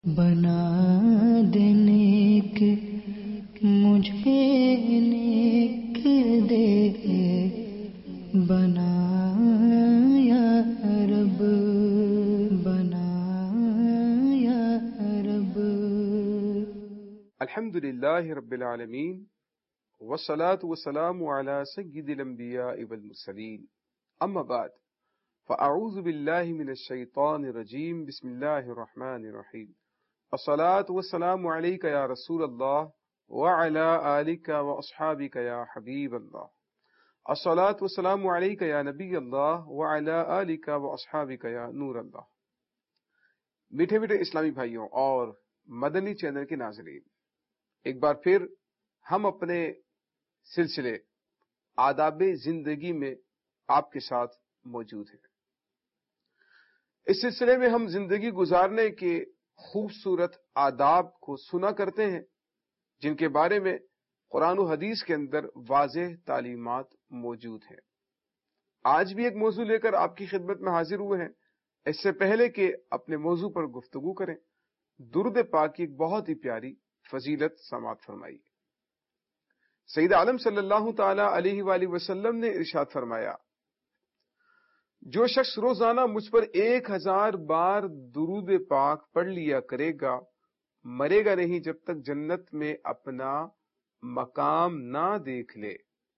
بنا دینے کے مجھے نیک دے بنا یا رب بنا یا رب۔ الحمدللہ رب العالمین والصلاة والسلام على سید الانبیاء والمرسلین، اما بعد فاعوذ باللہ من الشیطان الرجیم، بسم اللہ الرحمن الرحیم۔ الصلاة والسلام علیک یا رسول اللہ وعلی آلک واصحابک یا حبیب اللہ۔ الصلاة والسلام علیک یا نبی اللہ وعلی آلک واصحابک یا نور اللہ۔ میٹھے میٹھے اسلامی بھائیوں اور مدنی چینل کے ناظرین، ایک بار پھر ہم اپنے سلسلے آداب زندگی میں آپ کے ساتھ موجود ہیں۔ اس سلسلے میں ہم زندگی گزارنے کے خوبصورت آداب کو سنا کرتے ہیں، جن کے بارے میں قرآن و حدیث کے اندر واضح تعلیمات موجود ہیں۔ آج بھی ایک موضوع لے کر آپ کی خدمت میں حاضر ہوئے ہیں۔ اس سے پہلے کہ اپنے موضوع پر گفتگو کریں، درود پاک کی ایک بہت ہی پیاری فضیلت سماعت فرمائی۔ سید عالم صلی اللہ تعالی علیہ وآلہ وسلم نے ارشاد فرمایا، جو شخص روزانہ مجھ پر 1000 بار درود پاک پڑھ لیا کرے گا، مرے گا نہیں جب تک جنت میں اپنا مقام نہ دیکھ لے۔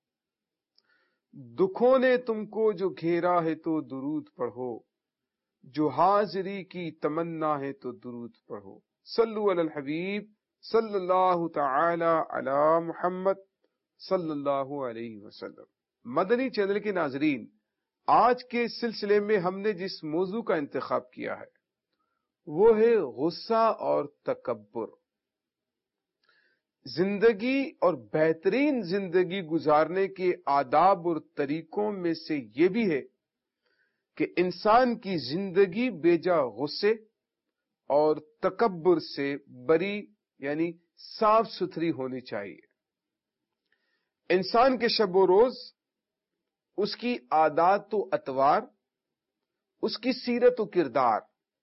دکھوں نے تم کو جو گھیرا ہے تو درود پڑھو، جو حاضری کی تمنا ہے تو درود پڑھو۔ صلو علی الحبیب صلی اللہ تعالی علی محمد صلی اللہ علیہ وسلم۔ مدنی چینل کے ناظرین، آج کے سلسلے میں ہم نے جس موضوع کا انتخاب کیا ہے وہ ہے غصہ اور تکبر۔ زندگی اور بہترین زندگی گزارنے کے آداب اور طریقوں میں سے یہ بھی ہے کہ انسان کی زندگی بیجا غصے اور تکبر سے بری یعنی صاف ستھری ہونی چاہیے۔ انسان کے شب و روز، اس کی عادات و اطوار، اس کی سیرت و کردار،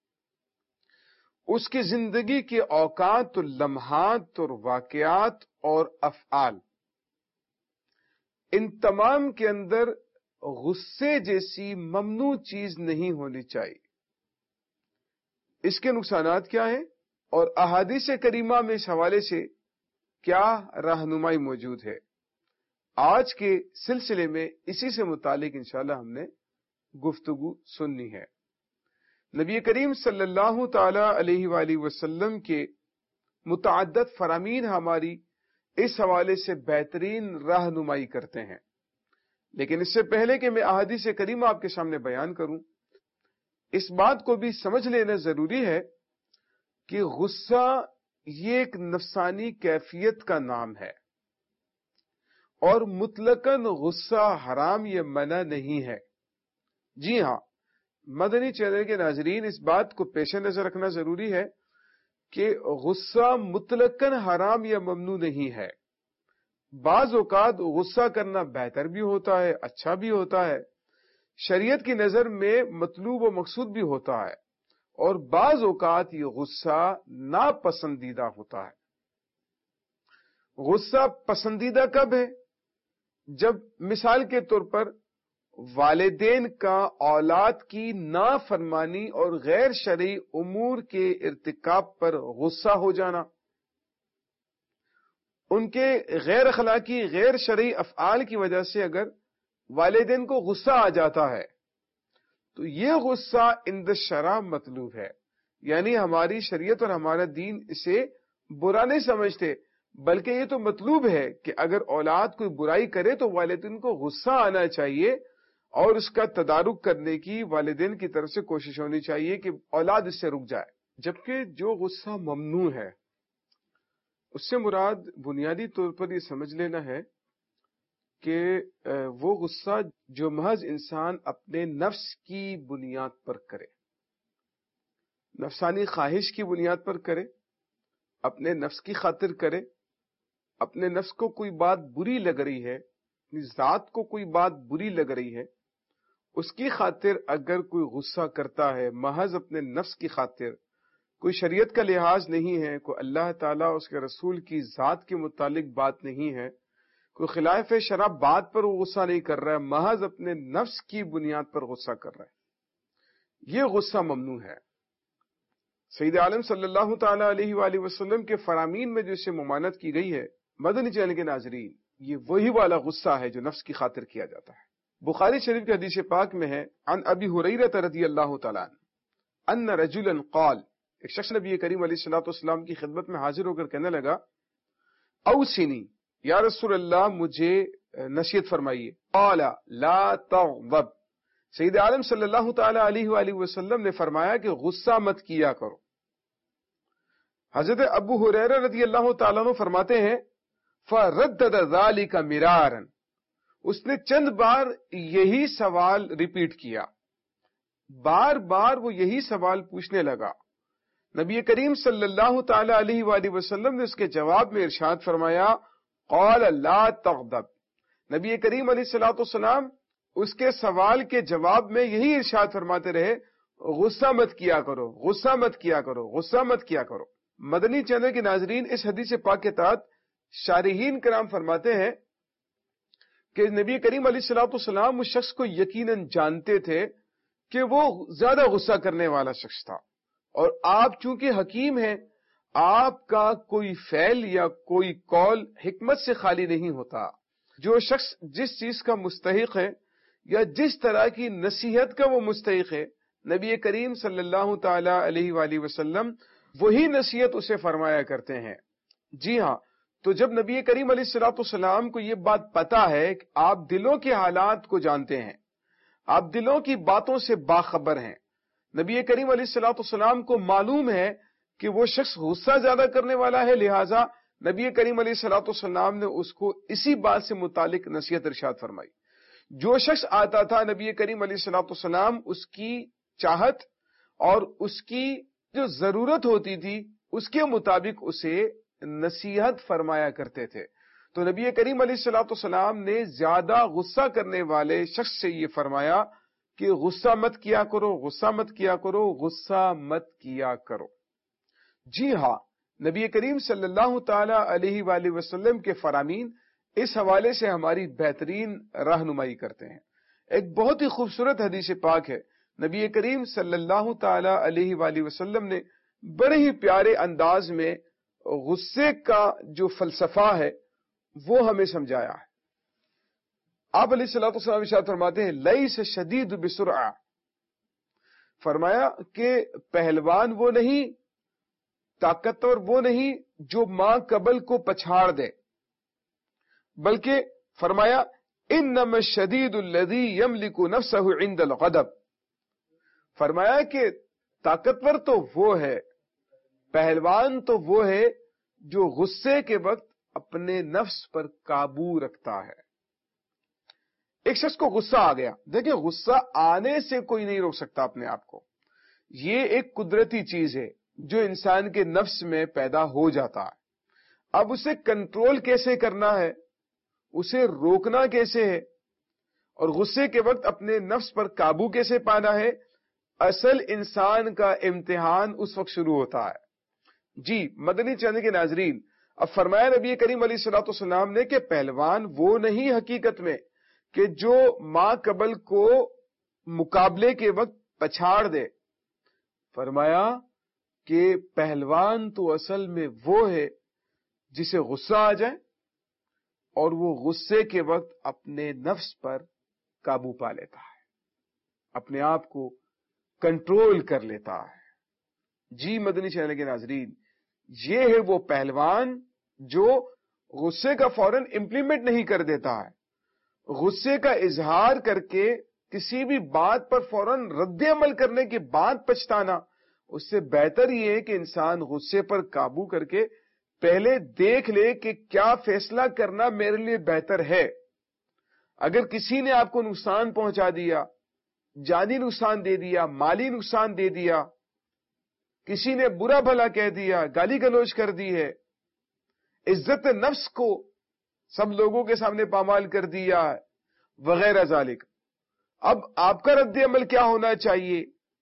اس کی زندگی کے اوقات و لمحات اور واقعات اور افعال، ان تمام کے اندر غصے جیسی ممنوع چیز نہیں ہونی چاہیے۔ اس کے نقصانات کیا ہیں اور احادیث کریمہ میں اس حوالے سے کیا رہنمائی موجود ہے، آج کے سلسلے میں اسی سے متعلق انشاءاللہ ہم نے گفتگو سننی ہے۔ نبی کریم صلی اللہ تعالی علیہ وآلہ وسلم کے متعدد فرامین ہماری اس حوالے سے بہترین رہنمائی کرتے ہیں، لیکن اس سے پہلے کہ میں احادیث کریمہ آپ کے سامنے بیان کروں، اس بات کو بھی سمجھ لینا ضروری ہے کہ غصہ یہ ایک نفسانی کیفیت کا نام ہے، اور مطلقاً غصہ حرام یا منع نہیں ہے۔ جی ہاں، مدنی چینل کے ناظرین، اس بات کو پیش نظر رکھنا ضروری ہے کہ غصہ مطلقاً حرام یا ممنوع نہیں ہے۔ بعض اوقات غصہ کرنا بہتر بھی ہوتا ہے، اچھا بھی ہوتا ہے، شریعت کی نظر میں مطلوب و مقصود بھی ہوتا ہے، اور بعض اوقات یہ غصہ ناپسندیدہ ہوتا ہے۔ غصہ پسندیدہ کب ہے؟ جب مثال کے طور پر والدین کا اولاد کی نافرمانی اور غیر شرعی امور کے ارتکاب پر غصہ ہو جانا، ان کے غیر اخلاقی غیر شرعی افعال کی وجہ سے اگر والدین کو غصہ آ جاتا ہے تو یہ غصہ عند الشرع مطلوب ہے، یعنی ہماری شریعت اور ہمارا دین اسے برا نہیں سمجھتے، بلکہ یہ تو مطلوب ہے کہ اگر اولاد کوئی برائی کرے تو والدین کو غصہ آنا چاہیے، اور اس کا تدارک کرنے کی والدین کی طرف سے کوشش ہونی چاہیے کہ اولاد اس سے رک جائے۔ جبکہ جو غصہ ممنوع ہے، اس سے مراد بنیادی طور پر یہ سمجھ لینا ہے کہ وہ غصہ جو محض انسان اپنے نفس کی بنیاد پر کرے، نفسانی خواہش کی بنیاد پر کرے، اپنے نفس کی خاطر کرے، اپنے نفس کو کوئی بات بری لگ رہی ہے، اپنی ذات کو کوئی بات بری لگ رہی ہے، اس کی خاطر اگر کوئی غصہ کرتا ہے محض اپنے نفس کی خاطر، کوئی شریعت کا لحاظ نہیں ہے، کوئی اللہ تعالیٰ اس کے رسول کی ذات کے متعلق بات نہیں ہے، کوئی خلاف شرع بات پر وہ غصہ نہیں کر رہا ہے، محض اپنے نفس کی بنیاد پر غصہ کر رہا ہے، یہ غصہ ممنوع ہے۔ سید عالم صلی اللہ تعالی علیہ وآلہ وسلم کے فرامین میں جو اسے ممانعت کی گئی ہے، مدنی چینل کے ناظرین، یہ وہی والا غصہ ہے جو نفس کی خاطر کیا جاتا ہے۔ بخاری شریف کے حدیث پاک میں ہے، عن ابی ہریرہ رضی اللہ تعالی عنہ ان رجلا قال، ایک شخص نبی کریم علیہ الصلوۃ والسلام کی خدمت میں حاضر ہو کر کہنے لگا، اوصنی یا رسول اللہ، مجھے نصیحت فرمائیے۔ قال لا تغضب، سید عالم صلی اللہ تعالی علیہ وآلہ وسلم نے فرمایا کہ غصہ مت کیا کرو۔ حضرت ابو ہریرہ رضی اللہ تعالیٰ عنہ فرماتے ہیں، فردد ذلک مرارا، اس نے چند بار یہی سوال ریپیٹ کیا، بار بار وہ یہی سوال پوچھنے لگا۔ نبی کریم صلی اللہ تعالی علیہ وآلہ وسلم نے اس کے جواب میں ارشاد فرمایا، قال لا تغضب، نبی کریم علیہ الصلوۃ والسلام اس کے سوال کے جواب میں یہی ارشاد فرماتے رہے، غصہ مت کیا کرو، غصہ مت کیا کرو، غصہ مت کیا کرو۔ مدنی چینل کے ناظرین، اس حدیث پاک کے تحت شارحین کرام فرماتے ہیں کہ نبی کریم علیہ الصلوۃ والسلام اس شخص کو یقیناً جانتے تھے کہ وہ زیادہ غصہ کرنے والا شخص تھا، اور آپ چونکہ حکیم ہیں، آپ کا کوئی فعل یا کوئی قول حکمت سے خالی نہیں ہوتا۔ جو شخص جس چیز کا مستحق ہے یا جس طرح کی نصیحت کا وہ مستحق ہے، نبی کریم صلی اللہ تعالی علیہ وآلہ وسلم وہی نصیحت اسے فرمایا کرتے ہیں۔ جی ہاں، تو جب نبی کریم علیہ الصلوۃ والسلام کو یہ بات پتا ہے کہ آپ دلوں کے حالات کو جانتے ہیں، آپ دلوں کی باتوں سے باخبر ہیں، نبی کریم علیہ الصلوۃ والسلام کو معلوم ہے کہ وہ شخص غصہ زیادہ کرنے والا ہے، لہٰذا نبی کریم علیہ الصلوۃ والسلام نے اس کو اسی بات سے متعلق نصیحت ارشاد فرمائی۔ جو شخص آتا تھا، نبی کریم علیہ الصلوۃ والسلام اس کی چاہت اور اس کی جو ضرورت ہوتی تھی اس کے مطابق اسے نصیحت فرمایا کرتے تھے۔ تو نبی کریم علیہ الصلوۃ والسلام نے زیادہ غصہ کرنے والے شخص سے یہ فرمایا کہ غصہ مت کیا کرو، غصہ مت کیا کرو، غصہ مت کیا کرو۔ جی ہاں، نبی کریم صلی اللہ تعالی علیہ وآلہ وسلم کے فرامین اس حوالے سے ہماری بہترین رہنمائی کرتے ہیں۔ ایک بہت ہی خوبصورت حدیث پاک ہے، نبی کریم صلی اللہ تعالی علیہ وآلہ وسلم نے بڑے ہی پیارے انداز میں غصے کا جو فلسفہ ہے وہ ہمیں سمجھایا ہے۔ آپ علیہ الصلوۃ والسلام ارشاد فرماتے ہیں، لیس شدید بسرعہ، فرمایا کہ پہلوان وہ نہیں، طاقتور وہ نہیں جو ماں قبل کو پچھاڑ دے، بلکہ فرمایا انما الشدید الذی یملک نفسہ عند الغضب، فرمایا کہ طاقتور تو وہ ہے، پہلوان تو وہ ہے جو غصے کے وقت اپنے نفس پر قابو رکھتا ہے۔ ایک شخص کو غصہ آ گیا، دیکھیں غصہ آنے سے کوئی نہیں روک سکتا اپنے آپ کو، یہ ایک قدرتی چیز ہے جو انسان کے نفس میں پیدا ہو جاتا ہے۔ اب اسے کنٹرول کیسے کرنا ہے، اسے روکنا کیسے ہے، اور غصے کے وقت اپنے نفس پر قابو کیسے پانا ہے، اصل انسان کا امتحان اس وقت شروع ہوتا ہے۔ جی مدنی چینل کے ناظرین، اب فرمایا نبی کریم علیہ الصلوۃ والسلام نے کہ پہلوان وہ نہیں حقیقت میں کہ جو ماں قبل کو مقابلے کے وقت پچھاڑ دے، فرمایا کہ پہلوان تو اصل میں وہ ہے جسے غصہ آ جائے اور وہ غصے کے وقت اپنے نفس پر قابو پا لیتا ہے، اپنے آپ کو کنٹرول کر لیتا ہے۔ جی مدنی چینل کے ناظرین، یہ ہے وہ پہلوان جو غصے کا فوراً امپلیمنٹ نہیں کر دیتا ہے، غصے کا اظہار کر کے کسی بھی بات پر فوراً رد عمل کرنے کے بعد پچھتانا، اس سے بہتر یہ ہے کہ انسان غصے پر قابو کر کے پہلے دیکھ لے کہ کیا فیصلہ کرنا میرے لیے بہتر ہے۔ اگر کسی نے آپ کو نقصان پہنچا دیا، جانی نقصان دے دیا، مالی نقصان دے دیا، کسی نے برا بھلا کہہ دیا، گالی گلوچ کر دی ہے، عزت نفس کو سب لوگوں کے سامنے پامال کر دیا وغیرہ ذالک، اب آپ کا رد عمل کیا ہونا چاہیے؟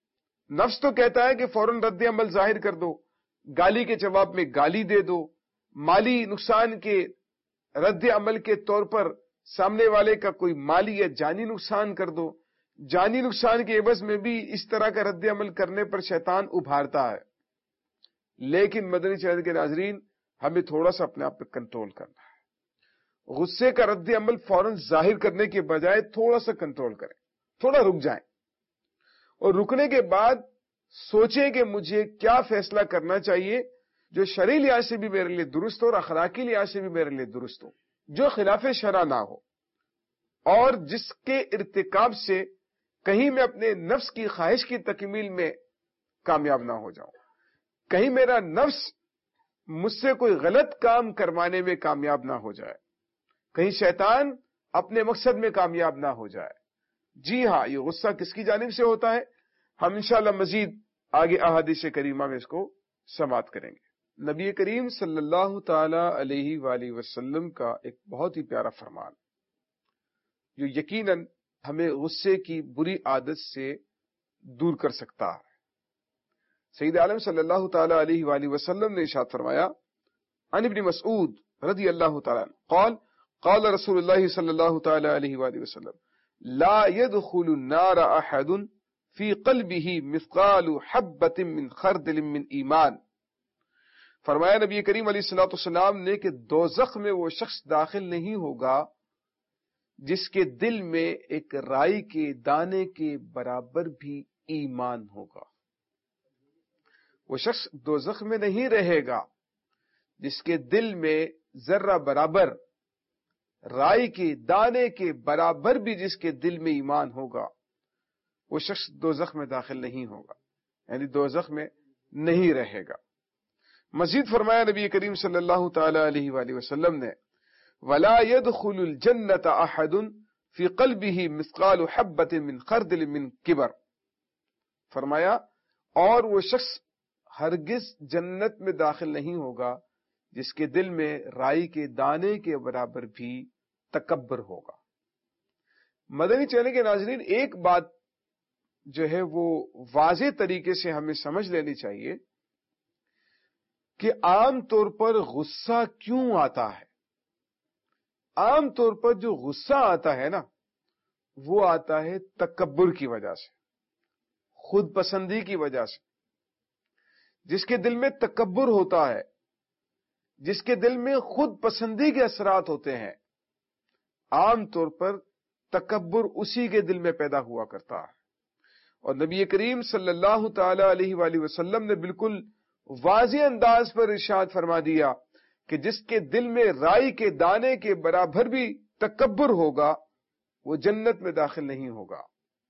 نفس تو کہتا ہے کہ فوراً رد عمل ظاہر کر دو، گالی کے جواب میں گالی دے دو، مالی نقصان کے رد عمل کے طور پر سامنے والے کا کوئی مالی یا جانی نقصان کر دو، جانی نقصان کے عوض میں بھی اس طرح کا رد عمل کرنے پر شیطان ابھارتا ہے۔ لیکن مدنی چینل کے ناظرین، ہمیں تھوڑا سا اپنے آپ پہ کنٹرول کرنا ہے۔ غصے کا رد عمل فوراً ظاہر کرنے کے بجائے تھوڑا سا کنٹرول کریں، تھوڑا رک جائیں، اور رکنے کے بعد سوچیں کہ مجھے کیا فیصلہ کرنا چاہیے جو شرعی لحاظ سے بھی میرے لیے درست ہو اور اخلاقی لحاظ سے بھی میرے لیے درست ہو، جو خلاف شرع نہ ہو، اور جس کے ارتکاب سے کہیں میں اپنے نفس کی خواہش کی تکمیل میں کامیاب نہ ہو جاؤں، کہیں میرا نفس مجھ سے کوئی غلط کام کروانے میں کامیاب نہ ہو جائے، کہیں شیطان اپنے مقصد میں کامیاب نہ ہو جائے۔ جی ہاں، یہ غصہ کس کی جانب سے ہوتا ہے، ہم انشاءاللہ مزید آگے احادیث کریمہ میں اس کو سماعت کریں گے۔ نبی کریم صلی اللہ تعالی علیہ وآلہ وسلم کا ایک بہت ہی پیارا فرمان جو یقیناً ہمیں غصے کی بری عادت سے دور کر سکتا ہے۔ سید عالم صلی اللہ تعالی علیہ وآلہ وسلم نے ارشاد فرمایا، عن ابن مسعود رضی اللہ تعالی عنہ قال قال رسول اللہ صلی اللہ تعالی علیہ وآلہ وسلم لا يدخل النار احد فی قلبہ مثقال حبۃ من خردل من ایمان۔ فرمایا نبی کریم علیہ الصلوۃ والسلام نے کہ دوزخ میں وہ شخص داخل نہیں ہوگا جس کے دل میں ایک رائی کے دانے کے برابر بھی ایمان ہوگا۔ وہ شخص دوزخ میں نہیں رہے گا جس کے دل میں ذرہ برابر، رائی کے دانے کے برابر بھی جس کے دل میں ایمان ہوگا، وہ شخص دوزخ میں داخل نہیں ہوگا، یعنی دوزخ میں نہیں رہے گا۔ مزید فرمایا نبی کریم صلی اللہ تعالی علیہ وآلہ وسلم نے، ولا يدخل الجنة احد في قلبه مثقال حبة من خردل من کبر۔ فرمایا اور وہ شخص ہرگز جنت میں داخل نہیں ہوگا جس کے دل میں رائی کے دانے کے برابر بھی تکبر ہوگا۔ مدنی چینل کے ناظرین، ایک بات جو ہے وہ واضح طریقے سے ہمیں سمجھ لینی چاہیے کہ عام طور پر غصہ کیوں آتا ہے۔ عام طور پر جو غصہ آتا ہے نا، وہ آتا ہے تکبر کی وجہ سے، خود پسندی کی وجہ سے۔ جس کے دل میں تکبر ہوتا ہے، جس کے دل میں خود پسندی کے اثرات ہوتے ہیں، عام طور پر تکبر اسی کے دل میں پیدا ہوا کرتا ہے۔ اور نبی کریم صلی اللہ تعالی علیہ وآلہ وسلم نے بالکل واضح انداز پر ارشاد فرما دیا کہ جس کے دل میں رائی کے دانے کے برابر بھی تکبر ہوگا، وہ جنت میں داخل نہیں ہوگا،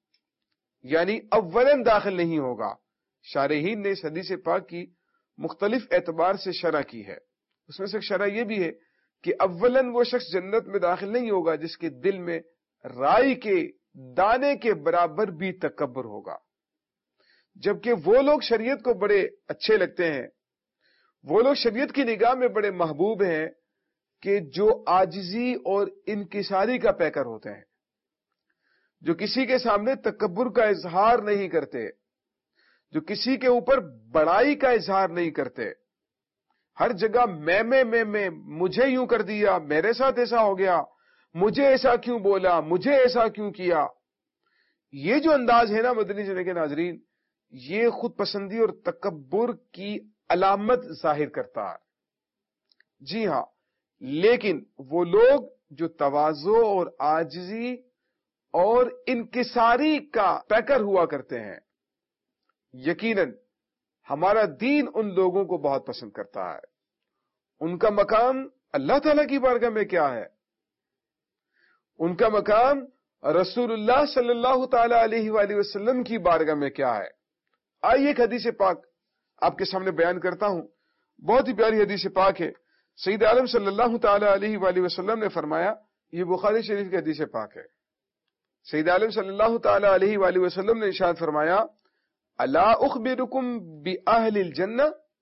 یعنی اولاً داخل نہیں ہوگا۔ شارحین نے اس حدیث پاک کی مختلف اعتبار سے شرح کی ہے، اس میں سے شرح یہ بھی ہے کہ اولاً وہ شخص جنت میں داخل نہیں ہوگا جس کے دل میں رائی کے دانے کے برابر بھی تکبر ہوگا، جبکہ وہ لوگ شریعت کو بڑے اچھے لگتے ہیں، وہ لوگ شریعت کی نگاہ میں بڑے محبوب ہیں کہ جو عاجزی اور انکساری کا پیکر ہوتے ہیں، جو کسی کے سامنے تکبر کا اظہار نہیں کرتے، جو کسی کے اوپر بڑائی کا اظہار نہیں کرتے، ہر جگہ میں مجھے یوں کر دیا، میرے ساتھ ایسا ہو گیا، مجھے ایسا کیوں بولا، مجھے ایسا کیوں کیا۔ یہ جو انداز ہے نا مدنی چینل کے ناظرین، یہ خود پسندی اور تکبر کی علامت ظاہر کرتا ہے۔ جی ہاں، لیکن وہ لوگ جو تواضع اور عاجزی اور انکساری کا پیکر ہوا کرتے ہیں، یقیناً ہمارا دین ان لوگوں کو بہت پسند کرتا ہے۔ ان کا مقام اللہ تعالیٰ کی بارگاہ میں کیا ہے؟ ان کا مقام رسول اللہ صلی اللہ تعالی علیہ وآلہ وسلم کی بارگاہ میں کیا ہے؟ آئیے ایک حدیث پاک آپ کے سامنے بیان کرتا ہوں، بہت ہی پیاری حدیث پاک ہے۔ سید عالم صلی اللہ تعالی علیہ وآلہ وسلم نے فرمایا، یہ بخاری شریف کی حدیث پاک ہے۔ سید عالم صلی اللہ تعالی علیہ وآلہ وسلم نے ارشاد فرمایا، الا اخبرکم باہل الجنہ،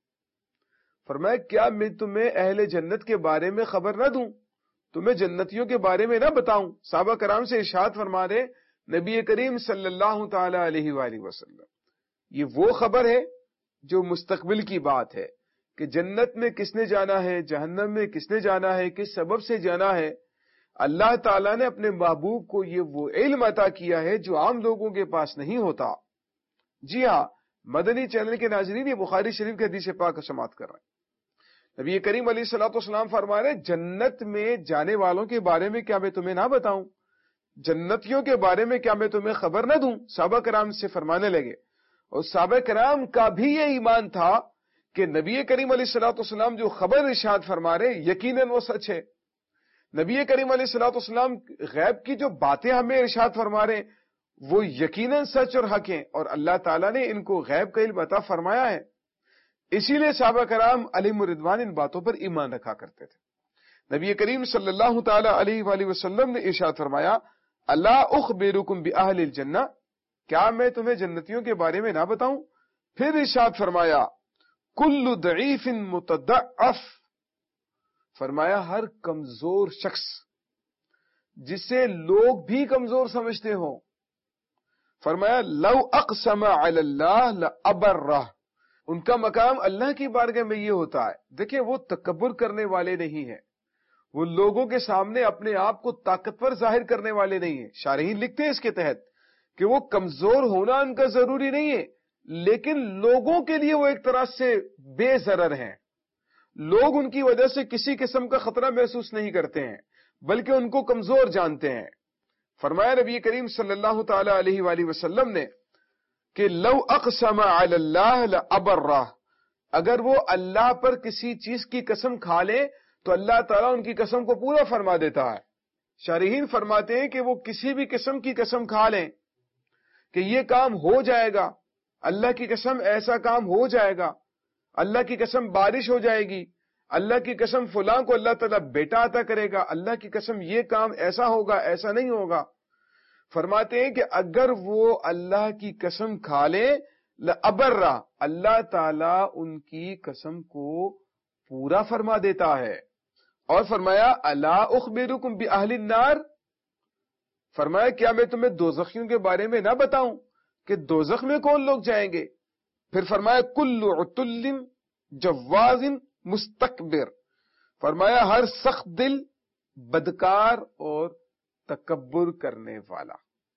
فرمایا کیا میں تمہیں اہل جنت کے بارے میں خبر نہ دوں، تمہیں جنتیوں کے بارے میں نہ بتاؤں؟ صحابہ کرام سے ارشاد فرما رہے نبی کریم صلی اللہ تعالی علیہ وآلہ وسلم، یہ وہ خبر ہے جو مستقبل کی بات ہے کہ جنت میں کس نے جانا ہے، جہنم میں کس نے جانا ہے، کس سبب سے جانا ہے۔ اللہ تعالیٰ نے اپنے محبوب کو یہ وہ علم عطا کیا ہے جو عام لوگوں کے پاس نہیں ہوتا۔ جی ہاں، مدنی چینل کے ناظرین، یہ بخاری شریف کے حدیث پاک سماعت کر رہے ہیں۔ نبی کریم علیہ الصلوۃ والسلام فرما رہے ہیں، جنت میں جانے والوں کے بارے میں کیا میں تمہیں نہ بتاؤں؟ جنتیوں کے بارے میں کیا میں تمہیں خبر نہ دوں؟ صحابہ کرام سے فرمانے لگے، اور صحابہ کرام کا بھی یہ ایمان تھا کہ نبی کریم علیہ الصلوۃ والسلام جو خبر ارشاد فرما رہے یقیناً وہ سچ ہے۔ نبی کریم علیہ الصلوۃ والسلام غیب کی جو باتیں ہمیں ارشاد فرما رہے ہیں وہ یقیناً سچ اور حق ہیں، اور اللہ تعالیٰ نے ان کو غیب کا علم عطا فرمایا ہے۔ اسی لیے صحابہ کرام علیہم الرضوان ان باتوں پر ایمان رکھا کرتے تھے۔ نبی کریم صلی اللہ تعالی علیہ وآلہ وسلم نے ارشاد فرمایا، الا اخبرکم باہل الجنہ، کیا میں تمہیں جنتیوں کے بارے میں نہ بتاؤں؟ پھر ارشاد فرمایا، کل ضعیف متضعف، فرمایا ہر کمزور شخص جسے لوگ بھی کمزور سمجھتے ہوں، فرمایا لو اقسم علی اللہ لابرہ، ان کا مقام اللہ کی بارگاہ میں یہ ہوتا ہے۔ دیکھیں، وہ تکبر کرنے والے نہیں ہیں، وہ لوگوں کے سامنے اپنے آپ کو طاقتور ظاہر کرنے والے نہیں ہیں۔ شارحین لکھتے ہیں اس کے تحت کہ وہ کمزور ہونا ان کا ضروری نہیں ہے، لیکن لوگوں کے لیے وہ ایک طرح سے بے ضرر ہیں۔ لوگ ان کی وجہ سے کسی قسم کا خطرہ محسوس نہیں کرتے ہیں، بلکہ ان کو کمزور جانتے ہیں۔ فرمایا نبی کریم صلی اللہ تعالی علیہ وآلہ وسلم نے کہ لو اقسم علی اللہ لابرہ، اگر وہ اللہ پر کسی چیز کی قسم کھا لے تو اللہ تعالیٰ ان کی قسم کو پورا فرما دیتا ہے۔ شارحین فرماتے ہیں کہ وہ کسی بھی قسم کی قسم کھا لیں کہ یہ کام ہو جائے گا، اللہ کی قسم ایسا کام ہو جائے گا، اللہ کی قسم بارش ہو جائے گی، اللہ کی قسم فلاں کو اللہ تعالیٰ بیٹا عطا کرے گا، اللہ کی قسم یہ کام ایسا ہوگا، ایسا نہیں ہوگا۔ فرماتے ہیں کہ اگر وہ اللہ کی قسم کھا لے لابرہ، اللہ تعالیٰ ان کی قسم کو پورا فرما دیتا ہے۔ اور فرمایا الا اخبرکم باہل النار، فرمایا کیا میں تمہیں دوزخیوں کے بارے میں نہ بتاؤں کہ دوزخ میں کون لوگ جائیں گے؟ پھر فرمایا کل عتل جواز مستکبر، فرمایا ہر سخت دل، بدکار اور تکبر کرنے والا۔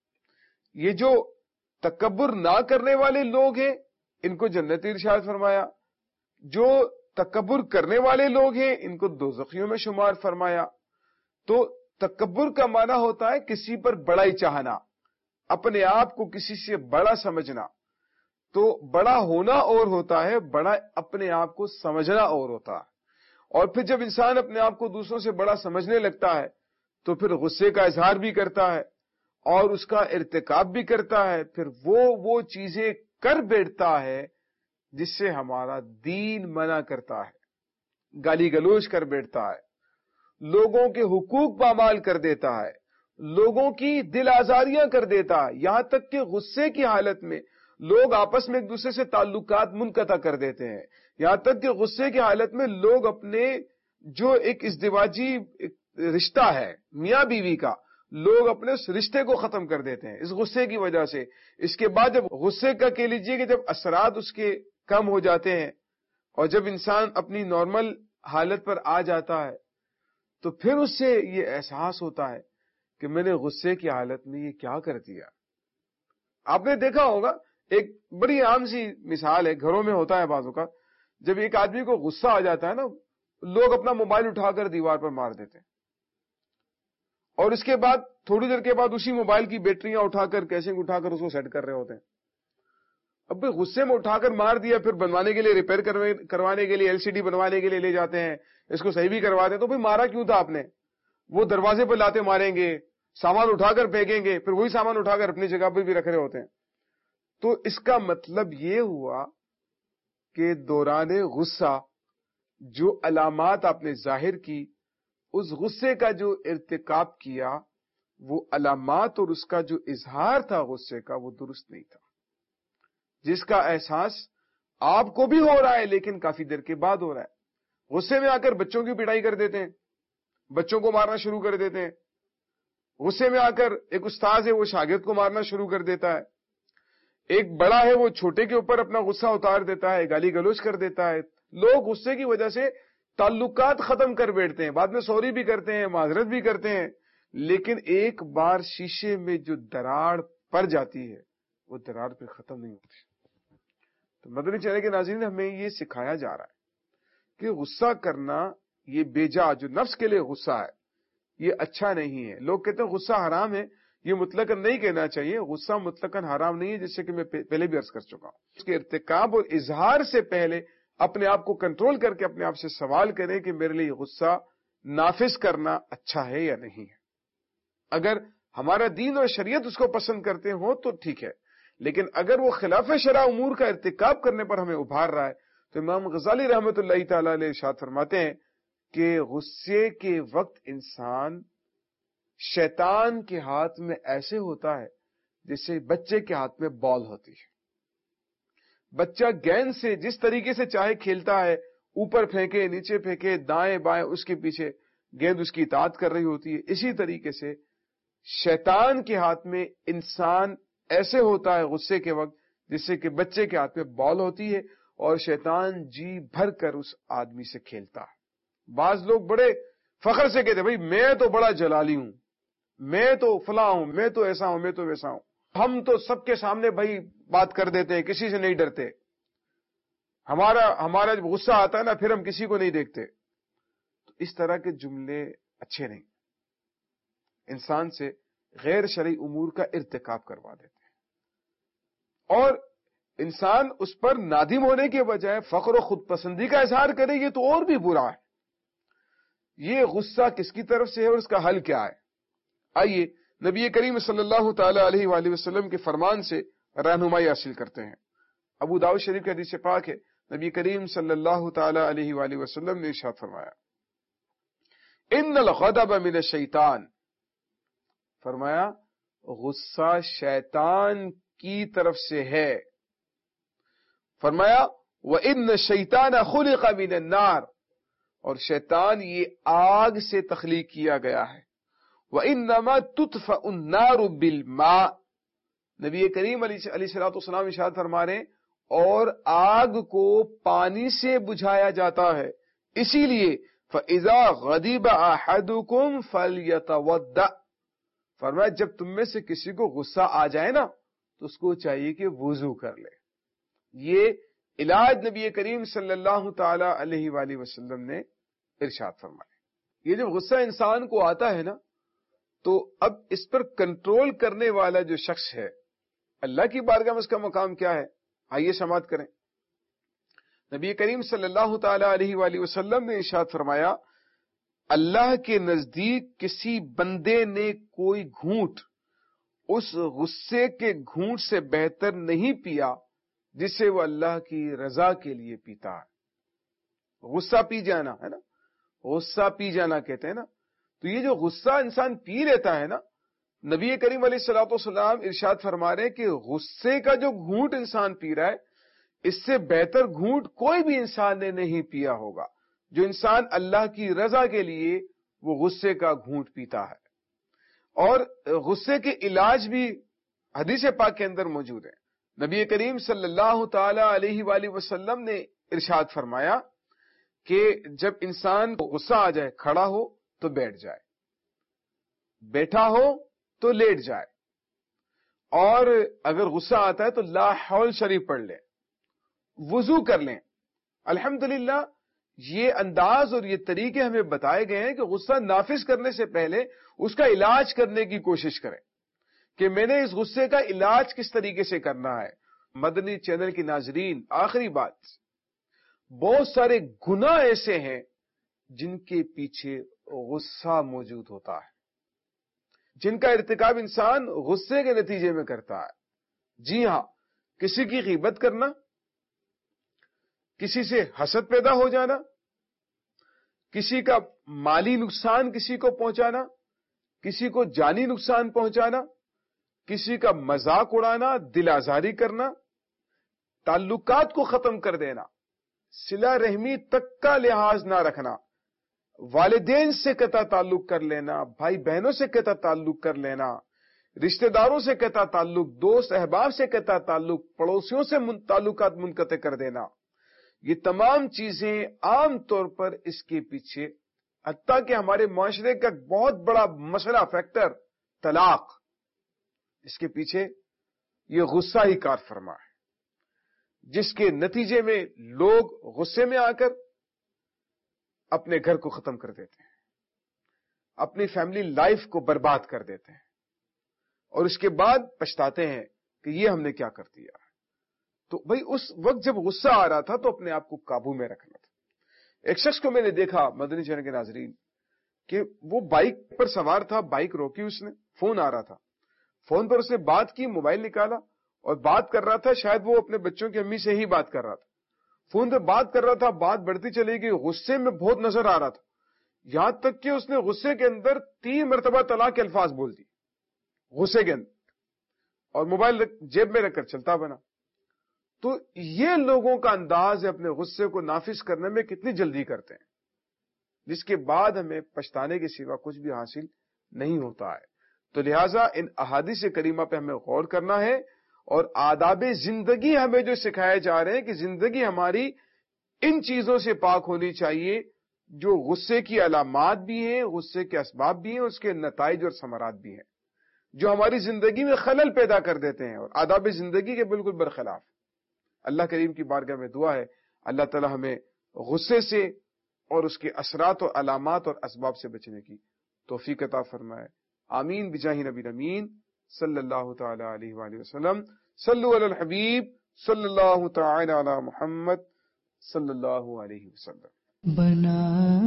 یہ جو تکبر نہ کرنے والے لوگ ہیں ان کو جنتی ارشاد فرمایا، جو تکبر کرنے والے لوگ ہیں ان کو دوزخیوں میں شمار فرمایا۔ تو تکبر کا معنی ہوتا ہے کسی پر بڑائی چاہنا، اپنے آپ کو کسی سے بڑا سمجھنا۔ تو بڑا ہونا اور ہوتا ہے، بڑا اپنے آپ کو سمجھنا اور ہوتا ہے۔ اور پھر جب انسان اپنے آپ کو دوسروں سے بڑا سمجھنے لگتا ہے تو پھر غصے کا اظہار بھی کرتا ہے اور اس کا ارتکاب بھی کرتا ہے، پھر وہ چیزیں کر بیٹھتا ہے جس سے ہمارا دین منع کرتا ہے، گالی گلوچ کر بیٹھتا ہے، لوگوں کے حقوق پامال کر دیتا ہے، لوگوں کی دل آزاریاں کر دیتا ہے، یہاں تک کہ غصے کی حالت میں لوگ آپس میں ایک دوسرے سے تعلقات منقطع کر دیتے ہیں، یہاں تک کہ غصے کی حالت میں لوگ اپنے جو ایک ازدواجی رشتہ ہے میاں بیوی کا، لوگ اپنے اس رشتے کو ختم کر دیتے ہیں اس غصے کی وجہ سے۔ اس کے بعد جب غصے کا کہہ لیجئے کہ جب اثرات اس کے کم ہو جاتے ہیں اور جب انسان اپنی نارمل حالت پر آ جاتا ہے تو پھر اس سے یہ احساس ہوتا ہے کہ میں نے غصے کی حالت میں یہ کیا کر دیا۔ آپ نے دیکھا ہوگا، ایک بڑی عام سی مثال ہے، گھروں میں ہوتا ہے بعضوں کا، جب ایک آدمی کو غصہ آ جاتا ہے نا، لوگ اپنا موبائل اٹھا کر دیوار پر مار دیتے ہیں، اور اس کے بعد تھوڑی دیر کے بعد اسی موبائل کی بیٹریاں اٹھا کر، کیسنگ اٹھا کر اس کو سیٹ کر رہے ہوتے ہیں۔ اب غصے میں اٹھا کر مار دیا، پھر بنوانے کے لیے، ریپیئر کروانے کے لیے، LCD بنوانے کے لیے لے جاتے ہیں، اس کو صحیح بھی کرواتے ہیں، تو بھئی مارا کیوں تھا آپ نے؟ وہ دروازے پر لاتے ماریں گے، سامان اٹھا کر پھینکیں گے، پھر وہی سامان اٹھا کر اپنی جگہ پہ بھی رکھ رہے ہوتے ہیں۔ تو اس کا مطلب یہ ہوا کہ دوران غصہ جو علامات آپ نے ظاہر کی، اس غصے کا جو ارتکاب کیا، وہ علامات اور اس کا جو اظہار تھا غصے کا، وہ درست نہیں تھا، جس کا احساس آپ کو بھی ہو رہا ہے لیکن کافی دیر کے بعد ہو رہا ہے۔ غصے میں آ کر بچوں کی پٹائی کر دیتے ہیں، بچوں کو مارنا شروع کر دیتے ہیں، غصے میں آ کر ایک استاذ ہے وہ شاگرد کو مارنا شروع کر دیتا ہے، ایک بڑا ہے وہ چھوٹے کے اوپر اپنا غصہ اتار دیتا ہے، گالی گلوچ کر دیتا ہے، لوگ غصے کی وجہ سے تعلقات ختم کر بیٹھتے ہیں، بعد میں سوری بھی کرتے ہیں، معذرت بھی کرتے ہیں، لیکن ایک بار شیشے میں جو دراڑ پڑ جاتی ہے وہ دراڑ پھر ختم نہیں ہوتی۔ تو مدنی چینل کے ناظرین، ہمیں یہ سکھایا جا رہا ہے کہ غصہ کرنا یہ بیجا جو نفس کے لیے غصہ ہے یہ اچھا نہیں ہے۔ لوگ کہتے ہیں غصہ حرام ہے، یہ مطلقاً نہیں کہنا چاہیے، غصہ مطلقاً حرام نہیں ہے، جیسے کہ میں پہلے بھی عرض کر چکا ہوں۔ اس کے ارتکاب اور اظہار سے پہلے اپنے آپ کو کنٹرول کر کے اپنے آپ سے سوال کریں کہ میرے لیے غصہ نافذ کرنا اچھا ہے یا نہیں ہے۔ اگر ہمارا دین اور شریعت اس کو پسند کرتے ہوں تو ٹھیک ہے، لیکن اگر وہ خلاف شرع امور کا ارتکاب کرنے پر ہمیں ابھار رہا ہے تو امام غزالی رحمۃ اللہ تعالی علیہ ارشاد فرماتے ہیں کہ غصے کے وقت انسان شیطان کے ہاتھ میں ایسے ہوتا ہے جیسے بچے کے ہاتھ میں بال ہوتی ہے۔ بچہ گیند سے جس طریقے سے چاہے کھیلتا ہے، اوپر پھینکے نیچے پھینکے دائیں بائیں، اس کے پیچھے گیند اس کی اطاعت کر رہی ہوتی ہے، اسی طریقے سے شیطان کے ہاتھ میں انسان ایسے ہوتا ہے غصے کے وقت جس سے کہ بچے کے ہاتھ میں بال ہوتی ہے اور شیطان جی بھر کر اس آدمی سے کھیلتا ہے۔ بعض لوگ بڑے فخر سے کہتے ہیں بھائی میں تو بڑا جلالی ہوں، میں تو فلاں ہوں، میں تو ایسا ہوں، میں تو ویسا ہوں، ہم تو سب کے سامنے بھائی بات کر دیتے ہیں، کسی سے نہیں ڈرتے، ہمارا جب غصہ آتا ہے نا پھر ہم کسی کو نہیں دیکھتے۔ تو اس طرح کے جملے اچھے نہیں، انسان سے غیر شرعی امور کا ارتکاب کروا دیتے ہیں، اور انسان اس پر نادم ہونے کے بجائے فخر و خود پسندی کا اظہار کرے، یہ تو اور بھی برا ہے۔ یہ غصہ کس کی طرف سے ہے اور اس کا حل کیا ہے؟ آئیے نبی کریم صلی اللہ تعالی علیہ وآلہ وسلم کے فرمان سے رہنمائی حاصل کرتے ہیں۔ ابو داؤد شریف کے حدیث پاک ہے، نبی کریم صلی اللہ تعالی علیہ وآلہ وسلم نے ارشاد فرمایا ان الغضب من الشیطان، فرمایا غصہ شیطان کی طرف سے ہے، فرمایا وَإِنَّ الشَّيْطَانَ خُلِقَ مِنَ النَّارِ، اور شیطان یہ آگ سے تخلیق کیا گیا ہے، وَإِنَّمَا تُطْفَأُ النَّارُ بِالْمَاءِ، نبی کریم علیہ الصلوۃ والسلام ارشاد فرما رہے ہیں اور آگ کو پانی سے بجھایا جاتا ہے، اسی لیے فَإِذَا غَضِبَ أَحَدُكُمْ فَلْيَتَوَضَّأْ، فرمایا جب تم میں سے کسی کو غصہ آ جائے نا تو اس کو چاہیے کہ وضو کر لے۔ یہ علاج نبی کریم صلی اللہ تعالی علیہ وآلہ وسلم نے ارشاد فرمایا۔ یہ جب غصہ انسان کو آتا ہے نا تو اب اس پر کنٹرول کرنے والا جو شخص ہے اللہ کی بارگاہ میں اس کا مقام کیا ہے؟ آئیے سماعت کریں۔ نبی کریم صلی اللہ تعالی علیہ وآلہ وسلم نے ارشاد فرمایا اللہ کے نزدیک کسی بندے نے کوئی گھونٹ اس غصے کے گھونٹ سے بہتر نہیں پیا جسے وہ اللہ کی رضا کے لیے پیتا ہے۔ غصہ پی جانا ہے نا، غصہ پی جانا کہتے ہیں نا، تو یہ جو غصہ انسان پی لیتا ہے نا، نبی کریم علیہ الصلوۃ والسلام ارشاد فرما رہے ہیں کہ غصے کا جو گھونٹ انسان پی رہا ہے اس سے بہتر گھونٹ کوئی بھی انسان نے نہیں پیا ہوگا۔ جو انسان اللہ کی رضا کے لیے وہ غصے کا گھونٹ پیتا ہے، اور غصے کے علاج بھی حدیث پاک کے اندر موجود ہے۔ نبی کریم صلی اللہ تعالی علیہ وآلہ وسلم نے ارشاد فرمایا کہ جب انسان کو غصہ آ جائے کھڑا ہو تو بیٹھ جائے، بیٹھا ہو تو لیٹ جائے، اور اگر غصہ آتا ہے تو لا حول شریف پڑھ لیں، وضو کر لیں۔ الحمدللہ یہ انداز اور یہ طریقے ہمیں بتائے گئے ہیں کہ غصہ نافذ کرنے سے پہلے اس کا علاج کرنے کی کوشش کریں کہ میں نے اس غصے کا علاج کس طریقے سے کرنا ہے۔ مدنی چینل کی ناظرین، آخری بات، بہت سارے گناہ ایسے ہیں جن کے پیچھے غصہ موجود ہوتا ہے، جن کا ارتکاب انسان غصے کے نتیجے میں کرتا ہے۔ جی ہاں، کسی کی غیبت کرنا، کسی سے حسد پیدا ہو جانا، کسی کا مالی نقصان کسی کو پہنچانا، کسی کو جانی نقصان پہنچانا، کسی کا مذاق اڑانا، دل آزاری کرنا، تعلقات کو ختم کر دینا، صلہ رحمی تک کا لحاظ نہ رکھنا، والدین سے قطع تعلق کر لینا، بھائی بہنوں سے قطع تعلق کر لینا، رشتہ داروں سے قطع تعلق، دوست احباب سے قطع تعلق، پڑوسیوں سے تعلقات منقطع کر دینا، یہ تمام چیزیں عام طور پر اس کے پیچھے، حتیٰ کہ ہمارے معاشرے کا بہت بڑا مسئلہ فیکٹر طلاق، اس کے پیچھے یہ غصہ ہی کار فرما ہے، جس کے نتیجے میں لوگ غصے میں آ کر اپنے گھر کو ختم کر دیتے ہیں، اپنی فیملی لائف کو برباد کر دیتے ہیں، اور اس کے بعد پچھتاتے ہیں کہ یہ ہم نے کیا کر دیا۔ تو بھائی اس وقت جب غصہ آ رہا تھا تو اپنے آپ کو قابو میں رکھنا تھا۔ ایک شخص کو میں نے دیکھا، مدنی چینل کے ناظرین، کہ وہ بائک پر سوار تھا، بائک روکی اس نے، فون آ رہا تھا، فون پر اس نے بات کی، موبائل نکالا اور بات کر رہا تھا، شاید وہ اپنے بچوں کی امی سے ہی بات کر رہا تھا، فون پہ بات کر رہا تھا، بات بڑھتی چلی گئی، غصے میں بہت نظر آ رہا تھا، یہاں تک کہ اس نے غصے کے اندر 3 مرتبہ طلاق کے الفاظ بول دی غصے کے اندر، اور موبائل جیب میں رکھ کر چلتا بنا۔ تو یہ لوگوں کا انداز ہے اپنے غصے کو نافذ کرنے میں، کتنی جلدی کرتے ہیں، جس کے بعد ہمیں پچھتانے کے سوا کچھ بھی حاصل نہیں ہوتا ہے۔ تو لہٰذا ان احادیث کریمہ پہ ہمیں غور کرنا ہے، اور آداب زندگی ہمیں جو سکھائے جا رہے ہیں کہ زندگی ہماری ان چیزوں سے پاک ہونی چاہیے جو غصے کی علامات بھی ہیں، غصے کے اسباب بھی ہیں، اس کے نتائج اور ثمرات بھی ہیں، جو ہماری زندگی میں خلل پیدا کر دیتے ہیں اور آداب زندگی کے بالکل برخلاف۔ اللہ کریم کی بارگاہ میں دعا ہے اللہ تعالی ہمیں غصے سے اور اس کے اثرات اور علامات اور اسباب سے بچنے کی توفیق عطا فرمائے، آمین بجاہ نبی امین صلی اللہ تعالی علیہ وآلہ وسلم۔ صلو علی الحبیب صلی اللہ تعالی علی محمد صلی اللہ علیہ وسلم۔ بنا